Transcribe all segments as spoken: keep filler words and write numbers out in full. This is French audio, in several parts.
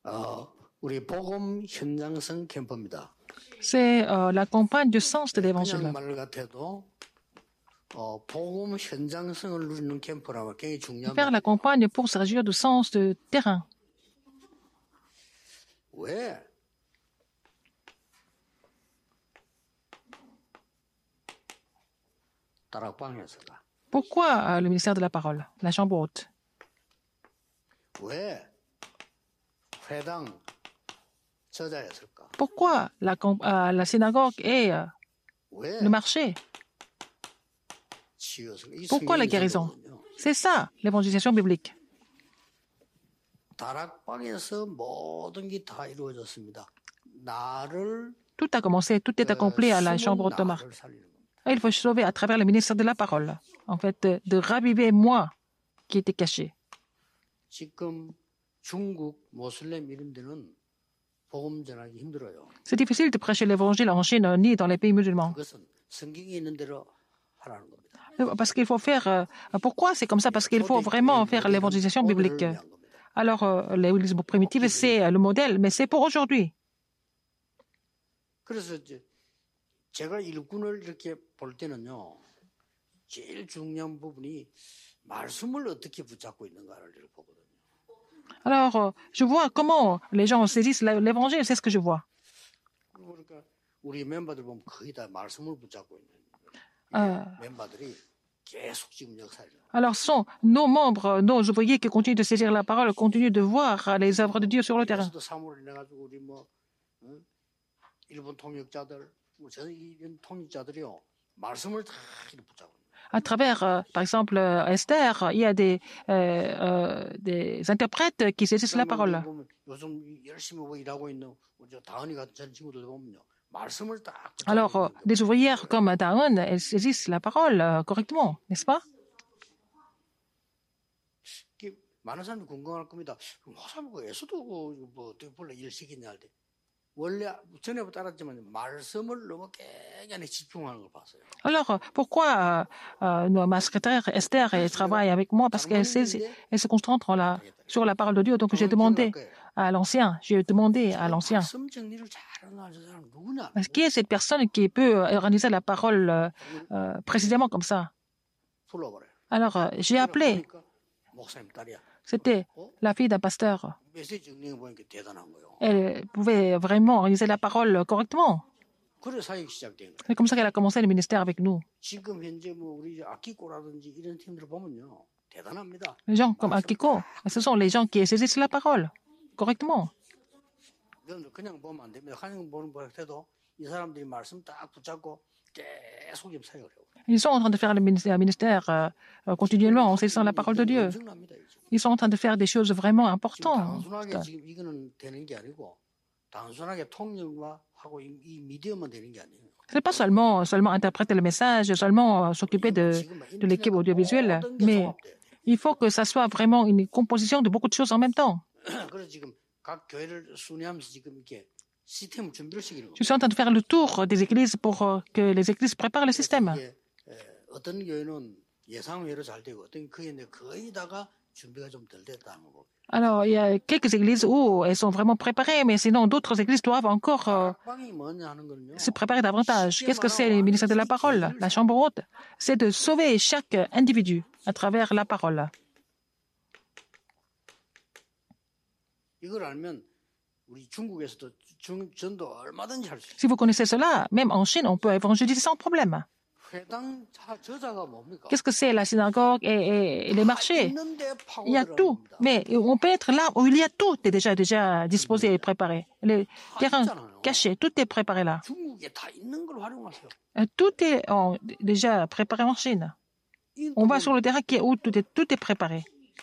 어, 우리 복음 현장성 캠프입니다. C'est euh, la campagne du sens de 그냥 l'évangile. 말 같아도 어, 복음 현장성을 누리는 캠프라고 굉장히 Faire 중요합니다. la campagne pour se réjouir du sens de terrain. 왜? 다락방에서가. Pourquoi euh, le ministère de la parole, la chambre haute? 왜? 회당 저자였을까? Pourquoi la, com- euh, la synagogue et euh, 왜? le marché? 치유였을까? 이 Pourquoi la 성경이 guérison? 있었거든요. C'est ça, l'évangélisation biblique. 다락방에서 모든 게 다 이루어졌습니다. 나를 Tout a commencé, tout est accompli à la chambre 숨은 haute de Marc. 나를 살리는 겁니다. Et il faut sauver à travers le ministère de la parole. En fait, de, de raviver moi qui était caché. 지금 중국 모슬렘 이런 데는 복음 전하기 힘들어요. C'est difficile de prêcher l'évangile en Chine ni dans les pays musulmans. 그것은 성경에 있는 대로 하라는 겁니다. Euh, Parce qu'il faut faire... euh, pourquoi c'est comme ça? Parce qu'il faut vraiment faire l'évangélisation biblique. 오늘을 위한 겁니다. Alors, euh, l'évangélisme primitif, c'est euh, le modèle, mais c'est pour aujourd'hui. 그래서 이제 제가 일꾼을 이렇게 볼 때는요, 제일 중요한 부분이 말씀을 어떻게 붙잡고 있는가를 이렇게 보거든요. Alors, euh, je vois comment les gens saisissent la- l'évangile, c'est ce que je vois. 그러니까 우리 멤버들 보면 거의 다 말씀을 붙잡고 있는 Euh, 멤버들이 계속 지금 역사를. alors, ce sont nos membres, nos ouvriers qui continuent de saisir la parole, continuent de voir euh, les œuvres de Dieu sur le terrain. 그래서도 사물을 인해 가지고 우리 뭐 어? 일본 통역자들, 뭐 저는 이런 통역자들이요 말씀을 다 이렇게 붙잡고. À travers, euh, par exemple, euh, Esther, il y a des, euh, euh, des interprètes qui saisissent la parole. 보면 요즘 열심히 뭐 일하고 있는 우리 저 다은이 같은 전 친구들 보면요 말씀을 딱. Alors, euh, des ouvrières comme Daon, elles saisissent la parole euh, correctement, n'est-ce pas? 이게 많은 사람들이 궁금할 겁니다. 화사무고에서도 뭐 어떻게 본래 일 시키냐 할 때. 원래 전에부터 알았지만 말씀을 너무 깨끗이 집중하는 걸 봤어요. Alors, euh, pourquoi euh, euh, ma secrétaire Esther elle travaille avec moi? Parce qu'elle sait, elle se concentre en la, sur la parole de Dieu. Donc, j'ai demandé à l'ancien, j'ai demandé à l'ancien, 말씀 정리를 잘하는 저 사람 누구냐? qui est cette personne qui peut organiser la parole euh, euh, précisément comme ça? 불러버려요. Alors, euh, j'ai appelé, 그러니까 목사님 딸이야. c'était la fille d'un pasteur. 메시지 정리해 보니까 대단한 거예요. Elle pouvait vraiment organiser la parole correctement. 그래 사역이 시작된 거예요. C'est comme ça qu'elle a commencé le ministère avec nous. 지금 현재 뭐 우리 아키코라든지 이런 팀들 보면요 대단합니다. Les gens comme Akiko, ce sont les gens qui saisissent la parole correctement. 여러분들 그냥 보면 안 됩니다. 그냥 보는 것 같아도 이 사람들이 말씀 딱 붙잡고 계속 지금 사역을 해요. Ils sont en train de faire le ministère, ministère euh, euh, continuellement en saisissant la parole de Dieu. 엄청납니다. 이제. Ils sont en train de faire des choses vraiment 지금 importantes. 단순하게 지금 이거는 되는 게 아니고 단순하게 통역과 하고 이, 이 미디어만 되는 게 아니에요. Ce n'est pas seulement, seulement interpréter le message, seulement euh, s'occuper de, de l'équipe audiovisuelle, mais il faut que ça soit vraiment une composition de beaucoup de choses en même temps. 그래서 지금 각 교회를 순회하면서 지금 이렇게 시스템을 준비를 시키는 거예요. Je suis en train de faire le tour des églises pour euh, que les églises préparent le système. 이게 에, 어떤 교회는 예상외로 잘 되고 어떤 교회는 거의 다가 준비가 좀 덜 됐다는 거. Alors, il y a quelques églises où elles sont vraiment préparées, mais sinon d'autres églises doivent encore euh, 빵이 뭐냐 하는 거는요. se préparer davantage. Qu'est-ce que c'est le ministère de la parole, la chambre haute? C'est de sauver chaque individu à travers la parole. 이걸 알면 우리 중국에서도 중, 전도 얼마든지 할 수 있어요. Si vous connaissez cela, même en Chine, on peut évangéliser sans problème. 회당 자- 저자가 뭡니까? Qu'est-ce que c'est la synagogue et, et- et les marchés? 있는데 파고 Il y a tout, 들어갑니다. mais on peut être là où il y a tout est déjà déjà disposé et préparé. Les terrains cachés, tout est préparé là. 중국에 다 있는 걸 활용하세요. Euh, Tout est en- déjà préparé en Chine. On va sur le terrain qui est où tout est, tout est préparé.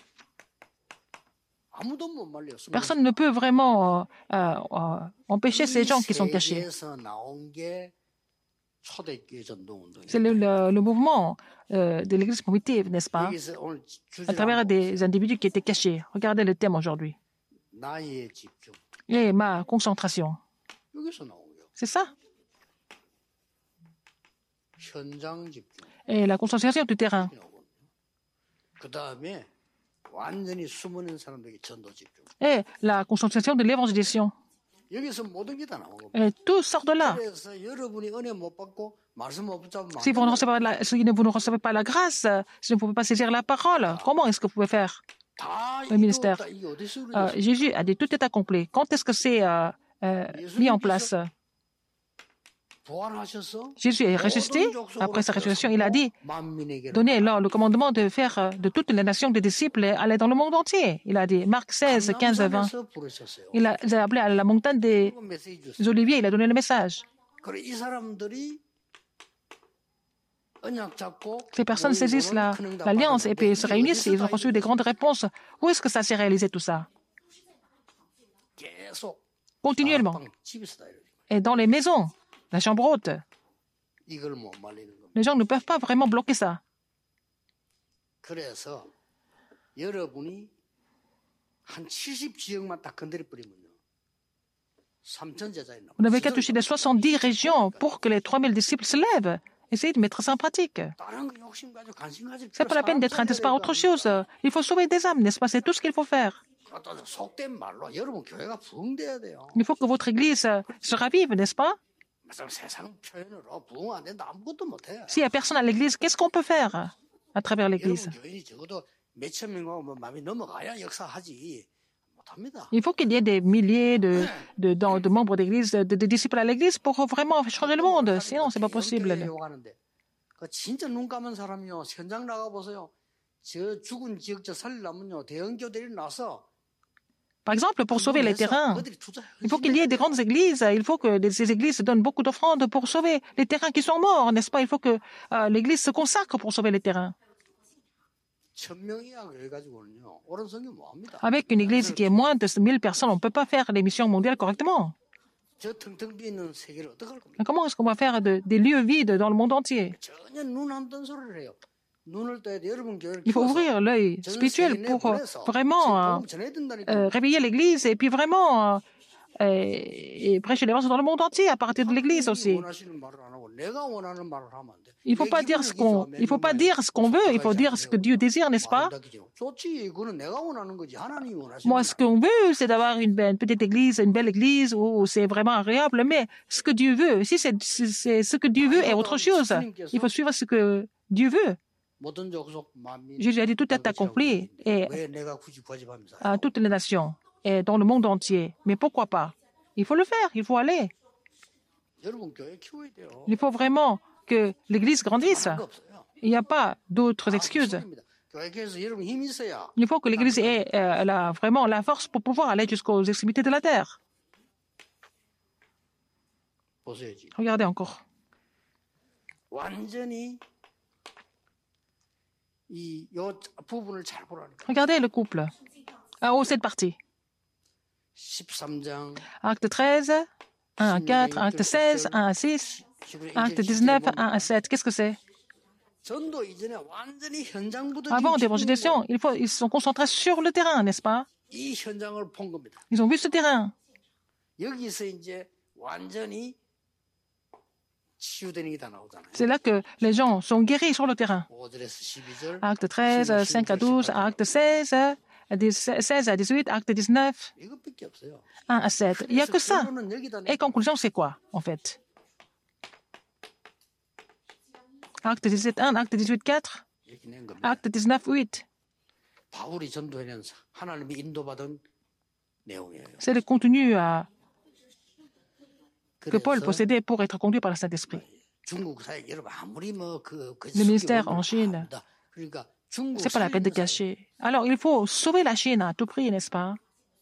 아무도 못 말려. Personne ne peut vraiment euh, euh, empêcher ces gens qui sont cachés. 세계에서 나온 게 초대교회 전도운동이에요. C'est le, le- le mouvement euh, de l'Église primitive, n'est-ce pas? 여기서 오늘 À travers 주제가 des individus qui étaient cachés. Regardez le thème aujourd'hui. 나의 집중. Et ma concentration. 여기서 나온 거예요. C'est ça. 현장 집중. Et la concentration du terrain. 그 다음에 완전히 숨어있는 사람들에게 전도 집중. Et la concentration de l'évangélisation. 여기서 모든 게 다 나온 겁니다. Et tout sort de là. 그래서 여러분이 은혜 못 받고 말씀 못 붙잡으면 안 Si vous ne 된다. recevez pas la, si vous ne recevez pas la grâce, si vous ne pouvez pas saisir la parole, comment est-ce que vous pouvez faire 다 le ministère? 이루었다. 이게 어디서 Euh, 이루어졌어요? Jésus a dit tout est accompli. Quand est-ce que c'est euh, euh, mis en place? 부활하셔서 Jésus est ressuscité. Après sa résurrection, il a dit donnez-leur le commandement de faire euh, de toutes les nations des disciples et aller dans le monde entier. Il a dit Marc seize, quinze, vingt. 감남산에서 부르셨어요. Il a, il a appelé à la montagne des 그거 메시지 줬어요. Oliviers, il a donné le message. 그래 이 사람들이 언약 잡고 Ces personnes saisissent la- l'alliance et puis se réunissent et ils ont reçu des grandes réponses. Où est-ce que ça s'est réalisé tout ça? 계속 Continuellement. 다락방 집에서 다 이러죠. Et dans les maisons, la chambre haute, 이걸 못 말리는 겁니다. les gens ne peuvent pas vraiment bloquer ça. 그래서 여러분이 한 칠십 지역만 딱 건드려 버리면요. 삼천 제자에 나와요. Vous n'avez qu'à toucher les soixante-dix régions pour que les trois mille disciples se lèvent. Essayez de mettre ça en pratique. 다른 거 욕심 가지고 관심 가지고 C'est pas la peine d'être intéressé par autre chose. Il faut sauver des âmes, n'est-ce pas? C'est tout ce qu'il faut faire. 갖다 속된 말로 여러분 교회가 부흥돼야 돼요. Il faut que votre église euh, se ravive, n'est-ce pas? 무슨 세상 표현으로 부흥 안 된다 아무것도 못해. S'il n'y a personne à l'église, qu'est-ce qu'on peut faire à travers 여러분 l'église? 교인이 적어도 몇천 명하고 뭐 마음이 넘어가야 역사하지 못합니다. Il faut qu'il y ait des milliers de, de, de, de membres d'église, de, de disciples à l'église pour vraiment changer le monde. Sinon, c'est pas possible. 욕하는데 그 진짜 눈 감은 사람이요 현장 나가 보세요. 저 죽은 지역 저 살려면요 대형 교대를 나서 Par exemple, pour sauver les terrains, il faut qu'il y ait des grandes églises. Il faut que ces églises donnent beaucoup d'offrandes pour sauver les terrains qui sont morts, n'est-ce pas? Il faut que euh, l'église se consacre pour sauver les terrains. 천명이야 그래가지고는요 옳은 성경 뭐합니다. Avec une église qui est moins de mille personnes, on ne peut pas faire les missions mondiales correctement. 저 텅텅 비어 있는 세계를 어떻게 할 겁니까? Mais comment est-ce qu'on va faire de- des lieux vides dans le monde entier? 전혀 눈 안 뜬 소리를 해요. 눈을 떠야 돼. 여러분 교회를 Il faut 키워서 ouvrir l'œil 전 spirituel 세계 pour euh, 내보내서 vraiment euh, 복음 전해야 된다니까. euh, réveiller l'église et puis vraiment euh, et, et prêcher l'évangile dans le monde entier à partir de l'église aussi. 원하시는 말을 안 하고 내가 원하는 말을 하면 안 돼. Il faut pas dire ce qu'on, il faut pas dire ce qu'on veut, il faut dire ce que Dieu désire, n'est-ce pas? 좋지. 그거는 내가 원하는 거지. 하나님이 원하시는 Moi, ce qu'on veut, c'est d'avoir une, belle- une petite église, une belle église où c'est vraiment agréable, mais ce que Dieu veut, si c'est, c'est- c'est ce que Dieu veut est autre chose, il faut suivre ce que Dieu veut. 모든 족속 만민 Jésus a dit tout est accompli et 왜 내가 굳이 고집하면서 à toutes les nations et dans le monde entier. Mais pourquoi pas? Il faut le faire, il faut aller. 여러분 교회 키워야 돼요. Il faut vraiment que l'église grandisse. 다른 거 없어요. Il n'y a pas d'autres 다 excuses. 그렇습니다. 교회에서 여러분 힘이 있어야 Il faut que l'église ait euh, elle a vraiment la force pour pouvoir aller jusqu'aux extrémités de la terre. 보세요지. Regardez encore. 완전히 이 요 부분을 잘 보라니까. Regardez le couple. Ah, oh, cette partie. 십삼 장 Acte treize, un à quatre, acte seize, un à six, acte dix-neuf, un à sept. Qu'est-ce que c'est? 전도 이전에 완전히 현장부터 Avant 지금 d'évangélisation, il faut, ils se sont concentrés sur le terrain, n'est-ce pas? 이 현장을 본 겁니다. Ils ont vu ce terrain. 여기서 이제 완전히 치유되는 게 다 나오잖아요. C'est là que les gens sont guéris sur le terrain. 오 절에서 십이 절, Acte treize, cinq à douze, acte seize, seize à dix-huit, acte dix-neuf, 이것밖에 없어요. un à sept. Il n'y a que ça. 결론은 여기다 Et conclusion, c'est quoi, en fait? Acte dix-sept, un, acte dix-huit, quatre, 이렇게 낸 겁니다. acte dix-neuf, huit. 바울이 전도하는 하나님이 인도받은 내용이에요. C'est le contenu euh, que Paul 그래서 possédait pour être conduit par le Saint-Esprit. 중국 사회 여러분 아무리 뭐그 그 Le ministère en Chine. 그러니까 중국 C'est pas la peine de cacher. Alors, il faut sauver la Chine à tout prix, n'est-ce pas?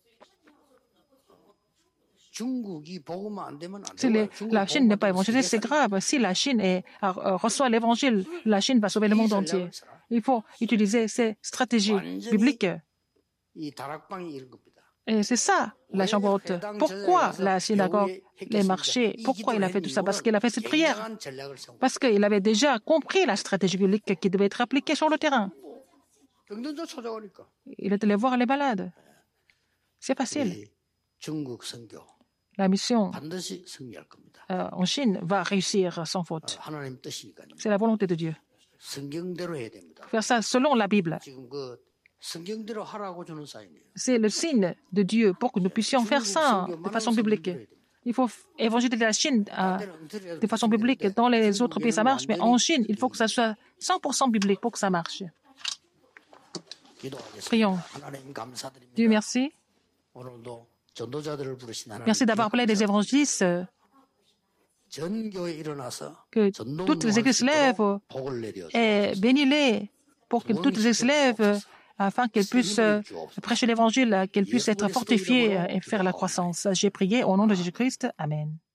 중국이 복음 안 되면 안 Si 돼요. les- la Chine n'est pas évangélisée, c'est grave. Si la Chine est- euh, reçoit l'évangile, la Chine va sauver le monde entier. Il faut utiliser ces stratégies bibliques. 이 다락방이 이런 겁니다. Et c'est ça, la chambre haute. Pourquoi la synagogue, les marchés, pourquoi il a fait tout ça? Parce qu'il a fait cette prière. 굉장한 전략을 세운 거예요. Parce qu'il avait déjà compris la stratégie biblique qui devait être appliquée sur le terrain. 병든자 찾아가니까 Il est allé voir les malades. C'est facile. 우리 중국 선교 La mission 반드시 승리할 겁니다. euh, en Chine va réussir sans faute. 하나님 뜻이니까요. C'est la volonté de Dieu. 성경대로 해야 됩니다. Faire ça selon la Bible. 지금 그 성경대로 하라고 주는 사인이에요. C'est le signe de Dieu pour que nous puissions faire ça de façon biblique. Il faut évangéliser la Chine euh, de façon biblique. Dans les autres pays, ça marche, mais en Chine, il faut que ça soit cent pour cent biblique pour que ça marche. Prions. 하나님 감사드립니다. Dieu merci. 오늘도 전도자들을 부르신 하나님. Merci d'avoir appelé des évangélistes, euh, 전 교회 일어나서 que 전도 toutes les églises se lèvent 복을 내려 et bénis-les pour que toutes les églises se lèvent euh, afin qu'elles puissent euh, prêcher l'évangile, qu'elles puissent être fortifiées euh, et faire la croissance. J'ai prié au nom de Jésus-Christ. Amen.